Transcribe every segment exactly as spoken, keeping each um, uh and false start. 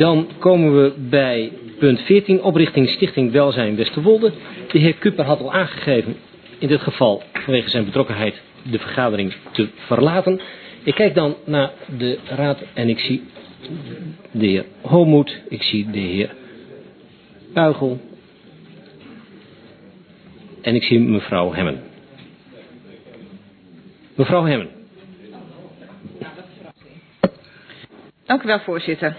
Dan komen we bij punt veertien, oprichting Stichting Welzijn Westerwolde. De heer Kuper had al aangegeven, in dit geval vanwege zijn betrokkenheid, de vergadering te verlaten. Ik kijk dan naar de raad en ik zie de heer Homoet, ik zie de heer Buigel en ik zie mevrouw Hemmen. Mevrouw Hemmen. Dank u wel, voorzitter.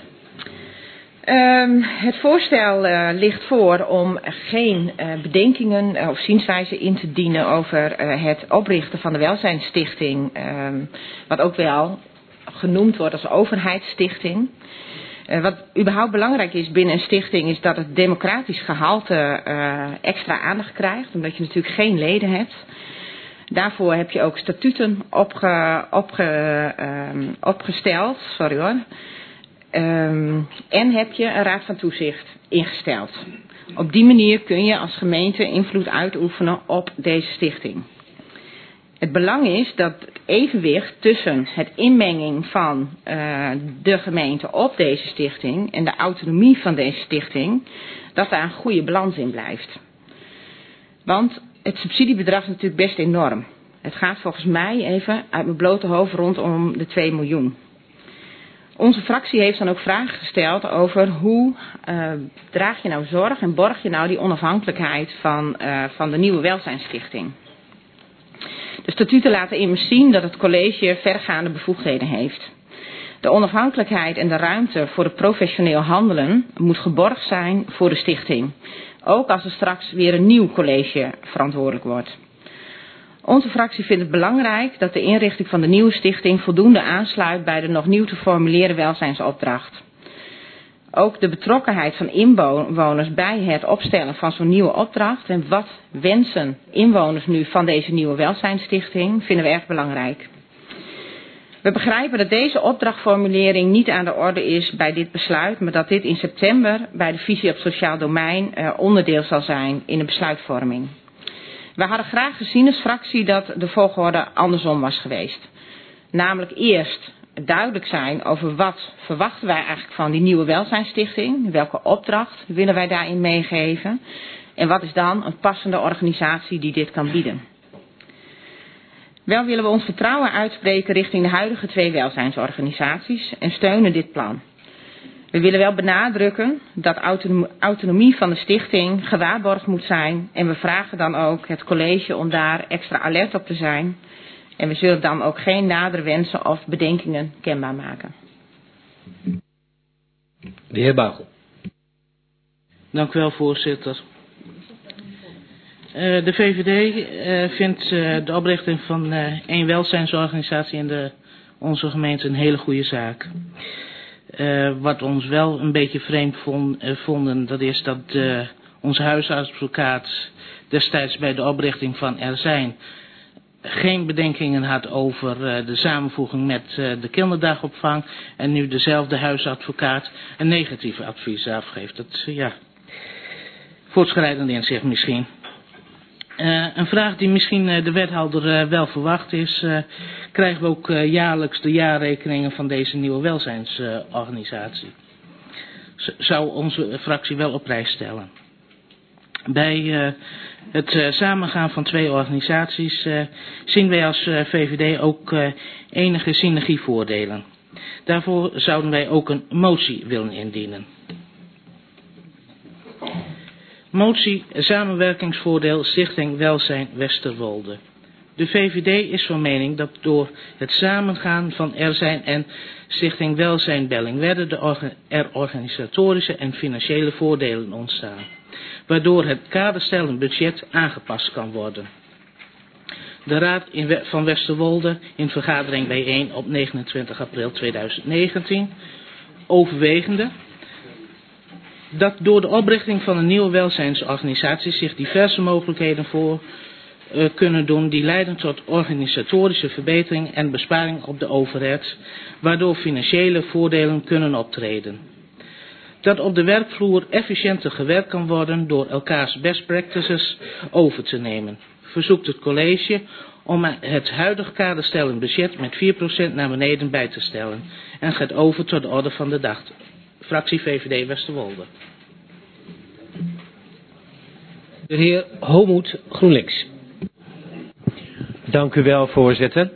Um, het voorstel uh, ligt voor om geen uh, bedenkingen uh, of zienswijzen in te dienen over uh, het oprichten van de Welzijnsstichting, um, wat ook wel genoemd wordt als overheidsstichting. Uh, wat überhaupt belangrijk is binnen een stichting is dat het democratisch gehalte uh, extra aandacht krijgt, omdat je natuurlijk geen leden hebt. Daarvoor heb je ook statuten opge, opge, um, opgesteld, sorry hoor. Um, en heb je een raad van toezicht ingesteld. Op die manier kun je als gemeente invloed uitoefenen op deze stichting. Het belang is dat het evenwicht tussen het inmenging van uh, de gemeente op deze stichting en de autonomie van deze stichting, dat daar een goede balans in blijft. Want het subsidiebedrag is natuurlijk best enorm. Het gaat volgens mij even uit mijn blote hoofd rondom de twee miljoen. Onze fractie heeft dan ook vragen gesteld over hoe uh, draag je nou zorg en borg je nou die onafhankelijkheid van, uh, van de nieuwe welzijnsstichting. De statuten laten immers zien dat het college vergaande bevoegdheden heeft. De onafhankelijkheid en de ruimte voor het professioneel handelen moet geborgd zijn voor de stichting. Ook als er straks weer een nieuw college verantwoordelijk wordt. Onze fractie vindt het belangrijk dat de inrichting van de nieuwe stichting voldoende aansluit bij de nog nieuw te formuleren welzijnsopdracht. Ook de betrokkenheid van inwoners bij het opstellen van zo'n nieuwe opdracht en wat wensen inwoners nu van deze nieuwe welzijnsstichting vinden we erg belangrijk. We begrijpen dat deze opdrachtformulering niet aan de orde is bij dit besluit, maar dat dit in september bij de visie op sociaal domein uh, onderdeel zal zijn in de besluitvorming. We hadden graag gezien als fractie dat de volgorde andersom was geweest. Namelijk eerst duidelijk zijn over wat verwachten wij eigenlijk van die nieuwe welzijnsstichting. Welke opdracht willen wij daarin meegeven. En wat is dan een passende organisatie die dit kan bieden. Wel willen we ons vertrouwen uitspreken richting de huidige twee welzijnsorganisaties en steunen dit plan. We willen wel benadrukken dat autonomie van de stichting gewaarborgd moet zijn. En we vragen dan ook het college om daar extra alert op te zijn. En we zullen dan ook geen nadere wensen of bedenkingen kenbaar maken. De heer Buigel. Dank u wel, voorzitter. Uh, de V V D uh, vindt uh, de oprichting van uh, één welzijnsorganisatie in de, onze gemeente een hele goede zaak. Uh, wat ons wel een beetje vreemd vond, uh, vonden, dat is dat uh, onze huisartsadvocaat destijds bij de oprichting van Er Zijn geen bedenkingen had over uh, de samenvoeging met uh, de kinderdagopvang en nu dezelfde huisadvocaat een negatief advies afgeeft. Dat uh, ja, voortschrijdend in zich misschien. Uh, een vraag die misschien uh, de wethouder uh, wel verwacht is, uh, krijgen we ook uh, jaarlijks de jaarrekeningen van deze nieuwe welzijnsorganisatie. Uh, zou onze fractie wel op prijs stellen. Bij uh, het uh, samengaan van twee organisaties uh, zien wij als uh, V V D ook uh, enige synergievoordelen. Daarvoor zouden wij ook een motie willen indienen. Motie samenwerkingsvoordeel Stichting Welzijn Westerwolde. De V V D is van mening dat door het samengaan van Er Zijn en Stichting Welzijn Bellingwedde de orga er organisatorische en financiële voordelen ontstaan, waardoor het kaderstellend budget aangepast kan worden. De Raad in We van Westerwolde in vergadering bijeen op negenentwintig april tweeduizend negentien overwegende dat door de oprichting van een nieuwe welzijnsorganisatie zich diverse mogelijkheden voor uh, kunnen doen die leiden tot organisatorische verbetering en besparing op de overheid, waardoor financiële voordelen kunnen optreden. Dat op de werkvloer efficiënter gewerkt kan worden door elkaars best practices over te nemen, verzoekt het college om het huidige kaderstellend budget met vier procent naar beneden bij te stellen en gaat over tot de orde van de dag. fractie V V D Westerwolde. De heer Homoet, GroenLinks. Dank u wel, voorzitter.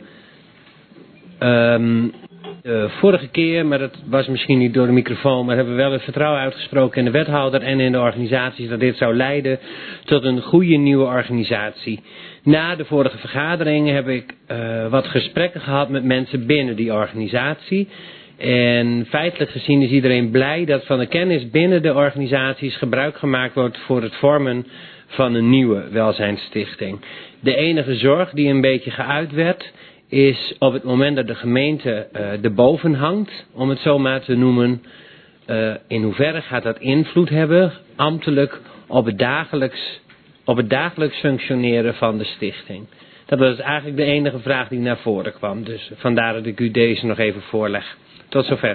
Um, de vorige keer, maar dat was misschien niet door de microfoon, maar hebben we wel het vertrouwen uitgesproken in de wethouder en in de organisaties dat dit zou leiden tot een goede nieuwe organisatie. Na de vorige vergadering heb ik uh, wat gesprekken gehad met mensen binnen die organisatie. En feitelijk gezien is iedereen blij dat van de kennis binnen de organisaties gebruik gemaakt wordt voor het vormen van een nieuwe welzijnsstichting. De enige zorg die een beetje geuit werd is op het moment dat de gemeente uh, erboven hangt, om het zo maar te noemen, uh, in hoeverre gaat dat invloed hebben, ambtelijk, op het dagelijks, op het dagelijks functioneren van de stichting. Dat was eigenlijk de enige vraag die naar voren kwam. Dus vandaar dat ik u deze nog even voorleg. Tot zover.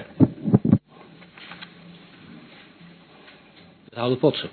Wethouder Potsen.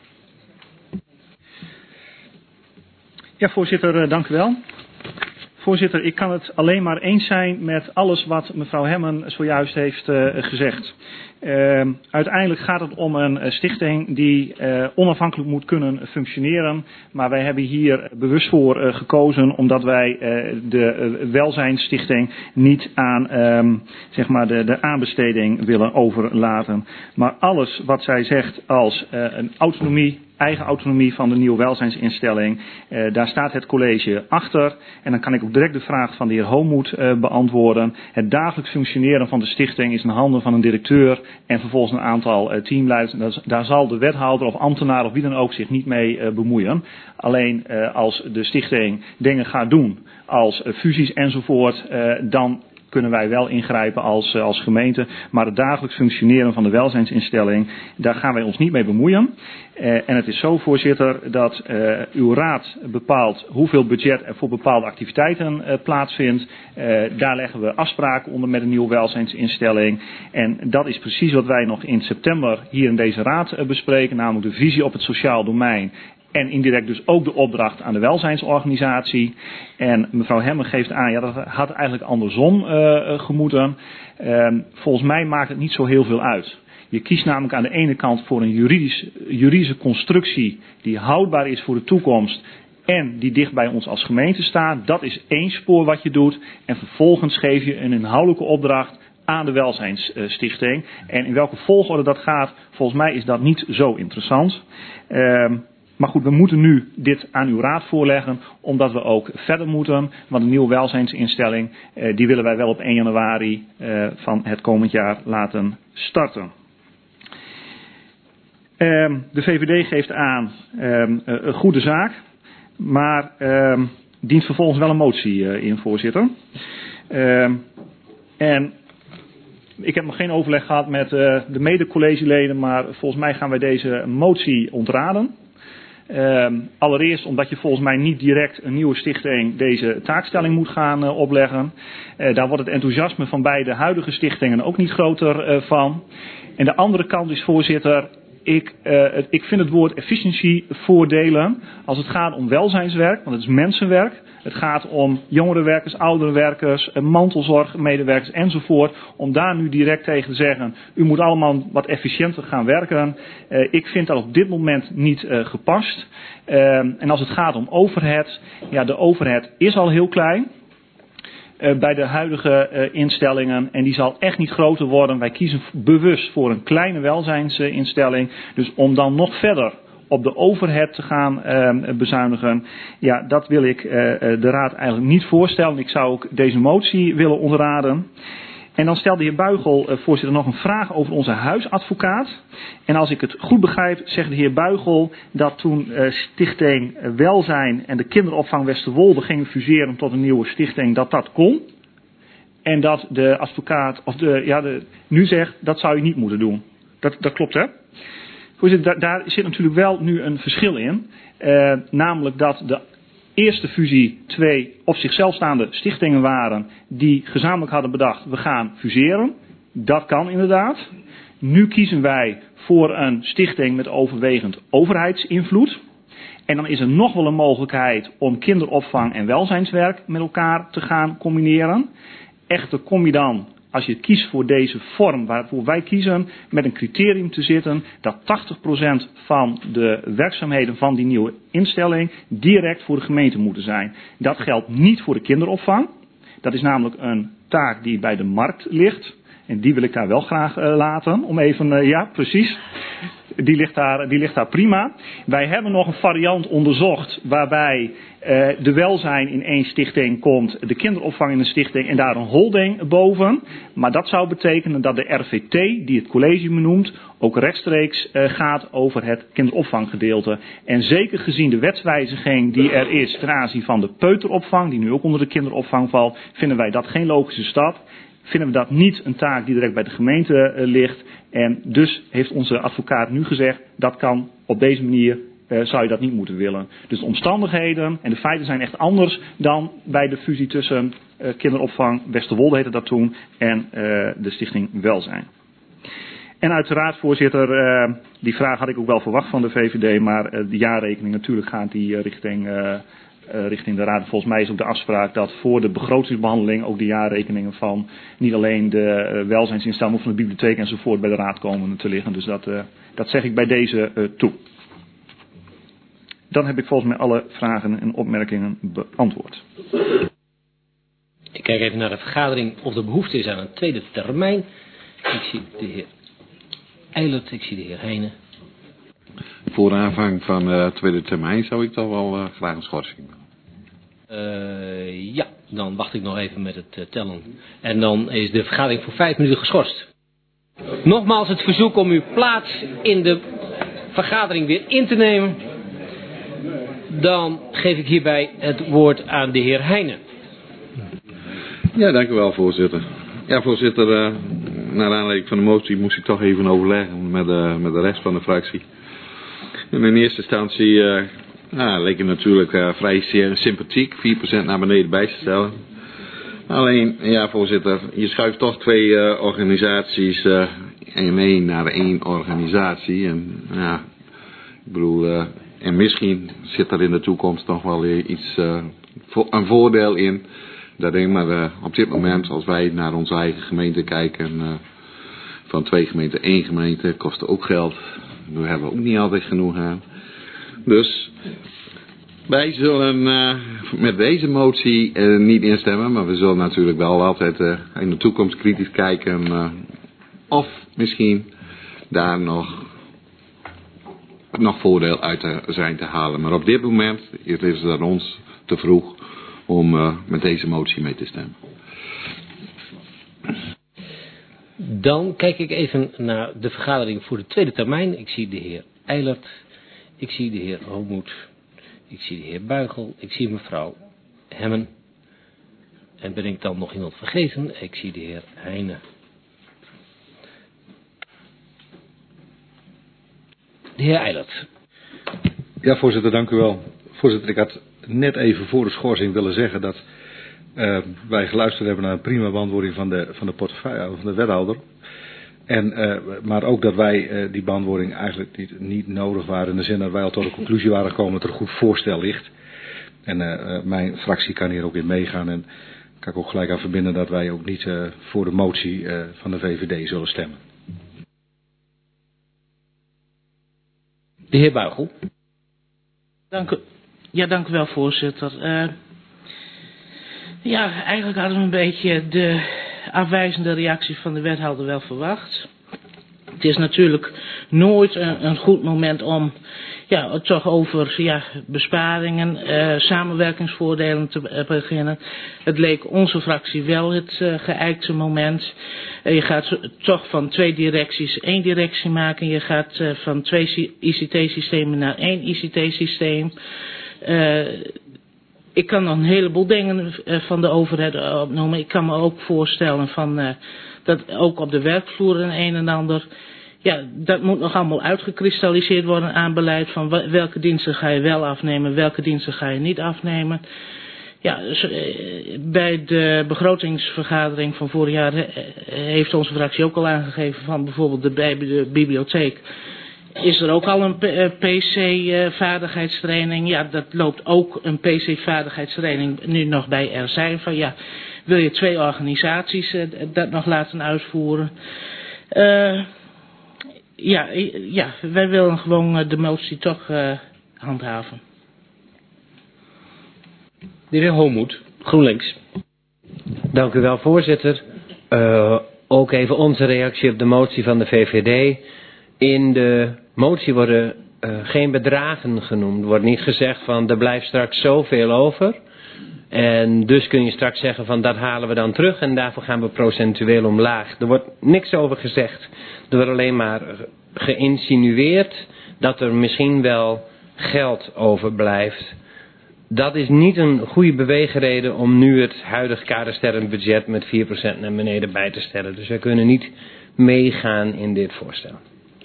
Ja, voorzitter, dank u wel. Voorzitter, ik kan het alleen maar eens zijn met alles wat mevrouw Hemmen zojuist heeft uh, gezegd. Uh, uiteindelijk gaat het om een uh, stichting die uh, onafhankelijk moet kunnen functioneren. Maar wij hebben hier bewust voor uh, gekozen omdat wij uh, de uh, welzijnsstichting niet aan um, zeg maar de, de aanbesteding willen overlaten. Maar alles wat zij zegt als uh, een autonomie, eigen autonomie van de nieuwe welzijnsinstelling, uh, daar staat het college achter. En dan kan ik ook direct de vraag van de heer Homoet uh, beantwoorden. Het dagelijks functioneren van de stichting is in handen van een directeur en vervolgens een aantal uh, teamleiders. Daar zal de wethouder of ambtenaar of wie dan ook zich niet mee uh, bemoeien. Alleen uh, als de stichting dingen gaat doen als uh, fusies enzovoort, uh, dan kunnen wij wel ingrijpen als, als gemeente. Maar het dagelijks functioneren van de welzijnsinstelling, daar gaan wij ons niet mee bemoeien. Uh, en het is zo, voorzitter, dat uh, uw raad bepaalt hoeveel budget er voor bepaalde activiteiten uh, plaatsvindt. Uh, daar leggen we afspraken onder met een nieuwe welzijnsinstelling. En dat is precies wat wij nog in september hier in deze raad uh, bespreken. Namelijk de visie op het sociaal domein. En indirect dus ook de opdracht aan de welzijnsorganisatie. En mevrouw Hemmen geeft aan, ja, dat had eigenlijk andersom uh, gemoeten. Uh, volgens mij maakt het niet zo heel veel uit. Je kiest namelijk aan de ene kant voor een juridisch, juridische constructie die houdbaar is voor de toekomst en die dicht bij ons als gemeente staat. Dat is één spoor wat je doet. En vervolgens geef je een inhoudelijke opdracht aan de welzijnsstichting. En in welke volgorde dat gaat, volgens mij is dat niet zo interessant. Uh, Maar goed, we moeten nu dit aan uw raad voorleggen, omdat we ook verder moeten. Want een nieuwe welzijnsinstelling, eh, die willen wij wel op één januari eh, van het komend jaar laten starten. Eh, de V V D geeft aan eh, een goede zaak, maar eh, dient vervolgens wel een motie eh, in, voorzitter. Eh, en ik heb nog geen overleg gehad met uh, de mede-collegeleden, maar volgens mij gaan wij deze motie ontraden. Uh, allereerst omdat je volgens mij niet direct een nieuwe stichting deze taakstelling moet gaan uh, opleggen. Uh, daar wordt het enthousiasme van beide huidige stichtingen ook niet groter uh, van. En de andere kant is, voorzitter, ik, uh, het, ik vind het woord efficiency voordelen als het gaat om welzijnswerk, want het is mensenwerk. Het gaat om jongerenwerkers, ouderenwerkers, mantelzorgmedewerkers enzovoort. Om daar nu direct tegen te zeggen, u moet allemaal wat efficiënter gaan werken. Uh, ik vind dat op dit moment niet uh, gepast. Uh, en als het gaat om overhead, ja, de overhead is al heel klein. Uh, bij de huidige uh, instellingen. En die zal echt niet groter worden. Wij kiezen bewust voor een kleine welzijnsinstelling. Dus om dan nog verder op de overhead te gaan uh, bezuinigen. Ja, dat wil ik uh, de raad eigenlijk niet voorstellen. Ik zou ook deze motie willen ontraden. En dan stelde de heer Buigel, uh, voorzitter, nog een vraag over onze huisadvocaat. En als ik het goed begrijp, zegt de heer Buigel dat toen uh, Stichting Welzijn en de kinderopvang Westerwolde gingen fuseren tot een nieuwe stichting, dat dat kon. En dat de advocaat, of de, ja, de, nu zegt, dat zou je niet moeten doen. Dat, dat klopt, hè? Voorzitter, daar, daar zit natuurlijk wel nu een verschil in. Uh, namelijk dat de eerste fusie twee op zichzelf staande stichtingen waren die gezamenlijk hadden bedacht, we gaan fuseren. Dat kan inderdaad. Nu kiezen wij voor een stichting met overwegend overheidsinvloed. En dan is er nog wel een mogelijkheid om kinderopvang en welzijnswerk met elkaar te gaan combineren. Echter kom je dan als je kiest voor deze vorm waarvoor wij kiezen, met een criterium te zitten dat tachtig procent van de werkzaamheden van die nieuwe instelling direct voor de gemeente moeten zijn. Dat geldt niet voor de kinderopvang. Dat is namelijk een taak die bij de markt ligt. En die wil ik daar wel graag uh, laten. Om even, uh, ja precies. Die ligt, daar, die ligt daar prima. Wij hebben nog een variant onderzocht waarbij uh, de welzijn in één stichting komt, de kinderopvang in een stichting en daar een holding boven. Maar dat zou betekenen dat de R V T, die het college benoemt, ook rechtstreeks uh, gaat over het kinderopvanggedeelte. En zeker gezien de wetswijziging die er is ten aanzien van de peuteropvang, die nu ook onder de kinderopvang valt, vinden wij dat geen logische stap. Vinden we dat niet een taak die direct bij de gemeente uh, ligt. En dus heeft onze advocaat nu gezegd, dat kan op deze manier, uh, zou je dat niet moeten willen. Dus de omstandigheden en de feiten zijn echt anders dan bij de fusie tussen uh, kinderopvang, Westerwolde heette dat toen, en uh, de stichting Welzijn. En uiteraard, voorzitter, uh, die vraag had ik ook wel verwacht van de V V D, maar uh, de jaarrekening natuurlijk gaat die uh, richting... Uh, Uh, richting de raad. Volgens mij is ook de afspraak dat voor de begrotingsbehandeling ook de jaarrekeningen van niet alleen de uh, welzijnsinstellingen, maar van de bibliotheek enzovoort bij de raad komen te liggen. Dus dat, uh, dat zeg ik bij deze uh, toe. Dan heb ik volgens mij alle vragen en opmerkingen beantwoord. Ik kijk even naar de vergadering of er behoefte is aan een tweede termijn. Ik zie de heer Eilert, ik zie de heer Heijnen. Voor de aanvang van de uh, tweede termijn zou ik toch wel uh, graag een schorsing doen. Uh, ja, dan wacht ik nog even met het uh, tellen. En dan is de vergadering voor vijf minuten geschorst. Nogmaals het verzoek om uw plaats in de vergadering weer in te nemen. Dan geef ik hierbij het woord aan de heer Heijnen. Ja, dank u wel, voorzitter. Ja, voorzitter, uh, naar aanleiding van de motie moest ik toch even overleggen met, uh, met de rest van de fractie. En in eerste instantie uh, nou, leek het natuurlijk uh, vrij zeer sympathiek, vier procent naar beneden bij te stellen. Alleen, ja voorzitter, je schuift toch twee uh, organisaties uh, en één naar één organisatie. En ja, ik bedoel, uh, en misschien zit er in de toekomst nog wel iets, uh, vo- een voordeel in. Dat denk ik, maar uh, op dit moment, als wij naar onze eigen gemeente kijken, uh, van twee gemeenten één gemeente, kost ook geld. Daar hebben we ook niet altijd genoeg aan. Dus wij zullen uh, met deze motie uh, niet instemmen. Maar we zullen natuurlijk wel altijd uh, in de toekomst kritisch kijken. Uh, of misschien daar nog, nog voordeel uit te zijn te halen. Maar op dit moment is het aan ons te vroeg om uh, met deze motie mee te stemmen. Dan kijk ik even naar de vergadering voor de tweede termijn. Ik zie de heer Eilert, ik zie de heer Hoogmoed, ik zie de heer Buigel, ik zie mevrouw Hemmen. En ben ik dan nog iemand vergeten? Ik zie de heer Heijnen. De heer Eilert. Ja, voorzitter, dank u wel. Voorzitter, ik had net even voor de schorsing willen zeggen dat uh, wij geluisterd hebben naar een prima beantwoording van de, van de portefeuille, van de wethouder. En, uh, maar ook dat wij uh, die beantwoording eigenlijk niet, niet nodig waren in de zin dat wij al tot de conclusie waren gekomen dat er een goed voorstel ligt. En uh, mijn fractie kan hier ook in meegaan en kan ik ook gelijk aan verbinden dat wij ook niet uh, voor de motie uh, van de V V D zullen stemmen. De heer Buigel. Dank u, ja, dank u wel, voorzitter. Uh, ja, eigenlijk hadden we een beetje de afwijzende reactie van de wethouder wel verwacht. Het is natuurlijk nooit een, een goed moment om ja, toch over ja, besparingen, uh, samenwerkingsvoordelen te uh, beginnen. Het leek onze fractie wel het uh, geëikte moment. Uh, je gaat toch van twee directies één directie maken. Je gaat uh, van twee I C T-systemen naar één I C T-systeem. Uh, ik kan nog een heleboel dingen uh, van de overheid opnoemen. Ik kan me ook voorstellen van, uh, dat ook op de werkvloer een een en ander. Ja, dat moet nog allemaal uitgekristalliseerd worden aan beleid van welke diensten ga je wel afnemen, welke diensten ga je niet afnemen. Ja, dus, uh, bij de begrotingsvergadering van vorig jaar uh, heeft onze fractie ook al aangegeven van bijvoorbeeld de, bij de bibliotheek. Is er ook al een P C-vaardigheidstraining? Ja, dat loopt ook een P C-vaardigheidstraining nu nog bij er zijn van ja. wil je twee organisaties uh, dat nog laten uitvoeren. Uh, ja, ja, wij willen gewoon uh, de motie toch uh, handhaven. De heer Homoet, GroenLinks. Dank u wel, voorzitter. Uh, ook even onze reactie op de motie van de V V D. In de motie worden uh, geen bedragen genoemd. Er wordt niet gezegd van er blijft straks zoveel over. En dus kun je straks zeggen van dat halen we dan terug en daarvoor gaan we procentueel omlaag. Er wordt niks over gezegd. Er wordt alleen maar geïnsinueerd dat er misschien wel geld overblijft. Dat is niet een goede beweegreden om nu het huidige kadersterrenbudget met vier procent naar beneden bij te stellen. Dus wij kunnen niet meegaan in dit voorstel.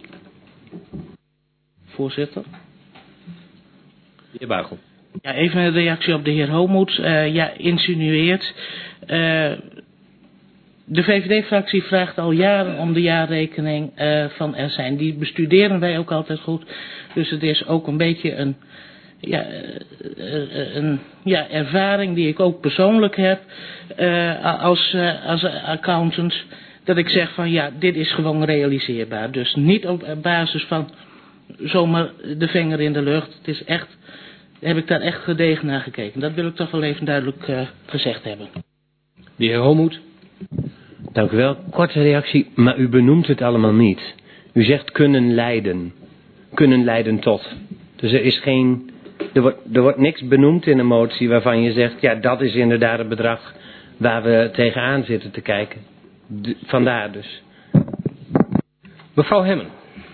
Voorzitter. De heer Buigel. Ja, even een reactie op de heer Homoet. Uh, ja, insinueert. Uh, de V V D-fractie vraagt al jaren om de jaarrekening uh, van Er Zijn. Die bestuderen wij ook altijd goed. Dus het is ook een beetje een, ja, uh, een ja, ervaring die ik ook persoonlijk heb uh, als, uh, als accountant. Dat ik zeg van ja, dit is gewoon realiseerbaar. Dus niet op basis van zomaar de vinger in de lucht. Het is echt... Heb ik daar echt gedegen naar gekeken. Dat wil ik toch wel even duidelijk uh, gezegd hebben. De heer Homoet. Dank u wel. Korte reactie, maar u benoemt het allemaal niet. U zegt kunnen leiden. Kunnen leiden tot. Dus er is geen... Er wordt, er wordt niks benoemd in een motie waarvan je zegt... Ja, dat is inderdaad het bedrag waar we tegenaan zitten te kijken. De, vandaar dus. Mevrouw Hemmen.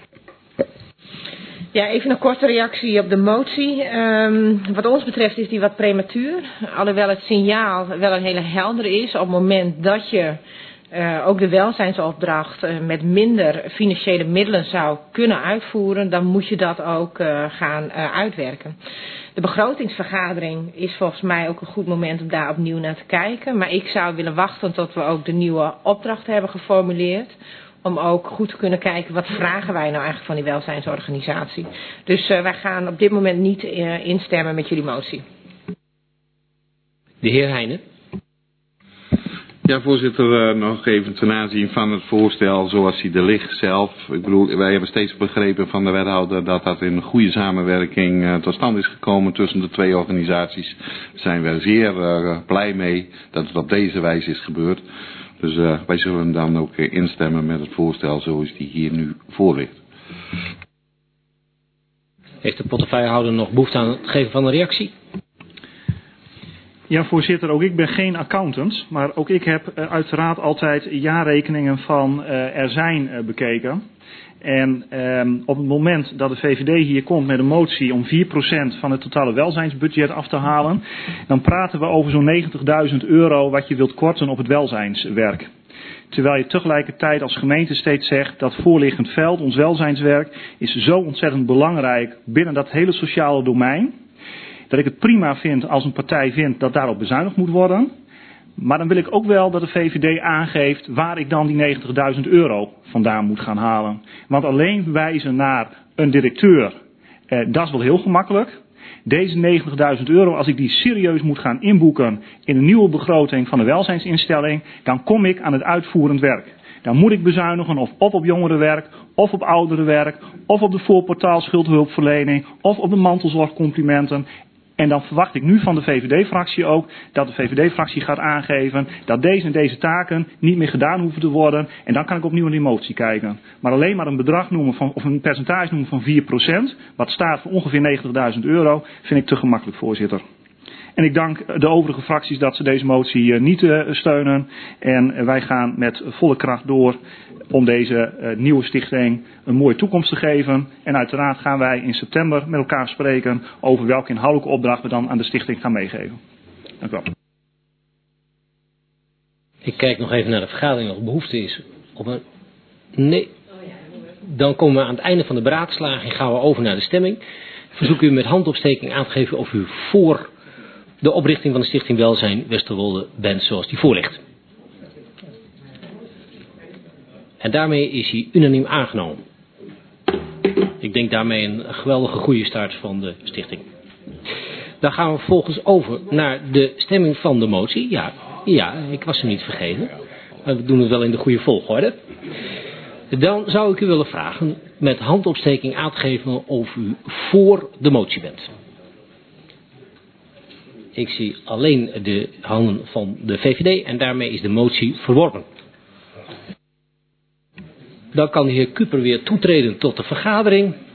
Ja, even een korte reactie op de motie. Um, wat ons betreft is die wat prematuur. Alhoewel het signaal wel een hele heldere is. Op het moment dat je uh, ook de welzijnsopdracht uh, met minder financiële middelen zou kunnen uitvoeren, dan moet je dat ook uh, gaan uh, uitwerken. De begrotingsvergadering is volgens mij ook een goed moment om daar opnieuw naar te kijken. Maar ik zou willen wachten tot we ook de nieuwe opdracht hebben geformuleerd. Om ook goed te kunnen kijken wat vragen wij nou eigenlijk van die welzijnsorganisatie. Dus uh, wij gaan op dit moment niet uh, instemmen met jullie motie. De heer Heijnen. Ja, voorzitter, uh, nog even ten aanzien van het voorstel zoals hij er ligt zelf. Ik bedoel, wij hebben steeds begrepen van de wethouder dat dat in een goede samenwerking uh, tot stand is gekomen tussen de twee organisaties. Daar zijn we zeer uh, blij mee dat het op deze wijze is gebeurd. Dus uh, wij zullen dan ook uh, instemmen met het voorstel zoals die hier nu voor ligt. Heeft de portefeuillehouder nog behoefte aan het geven van een reactie? Ja, voorzitter, ook ik ben geen accountant, maar ook ik heb uh, uiteraard altijd jaarrekeningen van uh, Er Zijn uh, bekeken. En um, op het moment dat de V V D hier komt met een motie om vier procent van het totale welzijnsbudget af te halen, dan praten we over zo'n negentigduizend euro wat je wilt korten op het welzijnswerk. Terwijl je tegelijkertijd als gemeente steeds zegt dat voorliggend veld, ons welzijnswerk, is zo ontzettend belangrijk binnen dat hele sociale domein. Dat ik het prima vind als een partij vindt dat daarop bezuinigd moet worden. Maar dan wil ik ook wel dat de V V D aangeeft waar ik dan die negentigduizend euro vandaan moet gaan halen. Want alleen wijzen naar een directeur, eh, dat is wel heel gemakkelijk. Deze negentigduizend euro, als ik die serieus moet gaan inboeken in een nieuwe begroting van de welzijnsinstelling, dan kom ik aan het uitvoerend werk. Dan moet ik bezuinigen of op op jongerenwerk, of op ouderenwerk, of op de voorportaal schuldhulpverlening, of op de mantelzorgcomplimenten. En dan verwacht ik nu van de V V D-fractie ook dat de V V D-fractie gaat aangeven dat deze en deze taken niet meer gedaan hoeven te worden. En dan kan ik opnieuw naar die motie kijken. Maar alleen maar een bedrag noemen van, of een percentage noemen van vier procent, wat staat voor ongeveer negentigduizend euro, vind ik te gemakkelijk, voorzitter. En ik dank de overige fracties dat ze deze motie niet uh, steunen. En wij gaan met volle kracht door om deze uh, nieuwe stichting een mooie toekomst te geven. En uiteraard gaan wij in september met elkaar spreken over welke inhoudelijke opdracht we dan aan de stichting gaan meegeven. Dank u wel. Ik kijk nog even naar de vergadering of behoefte is op een... Nee. Dan komen we aan het einde van de beraadslaging, gaan we over naar de stemming. Verzoek u met handopsteking aan te geven of u voor de oprichting van de Stichting Welzijn Westerwolde bent zoals die voor ligt. En daarmee is hij unaniem aangenomen. Ik denk daarmee een geweldige goede start van de stichting. Dan gaan we vervolgens over naar de stemming van de motie. Ja, Ja, ik was hem niet vergeten. Maar we doen het wel in de goede volgorde. Dan zou ik u willen vragen met handopsteking aan te geven of u voor de motie bent. Ik zie alleen de handen van de V V D en daarmee is de motie verworpen. Dan kan de heer Kuper weer toetreden tot de vergadering.